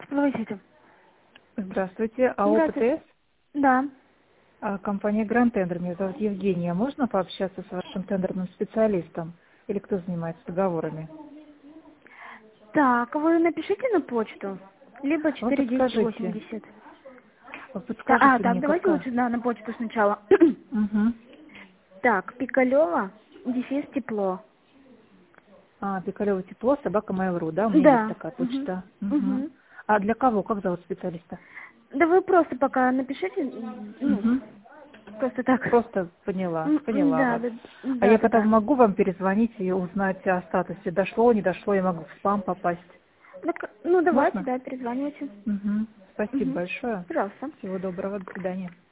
Говорите. Здравствуйте, АО Здравствуйте. ПТС, Да. компания Гранд Тендер. Меня зовут Евгения. Можно пообщаться с вашим тендерным специалистом? Или кто занимается договорами? Так, вы напишите на почту. Либо Вы подскажите. 41080. Вы подскажите Так, мне, давайте какая? лучше на почту сначала. Угу. Так, Пикалева, дефис тепло. Пикалево тепло, собака Mail.ru, да? У меня есть Да. такая Угу. почта. Угу. Угу. А для кого? Как зовут специалиста? Да вы просто пока напишите, Угу. просто так. Просто поняла Да, вас. да, А да, я да, потом да. могу вам перезвонить и узнать о статусе. Дошло, не дошло, я могу в спам попасть. Так, ну давайте, Можно? да, перезванивайте. Угу. Спасибо Угу. большое. Пожалуйста. Всего доброго. До свидания.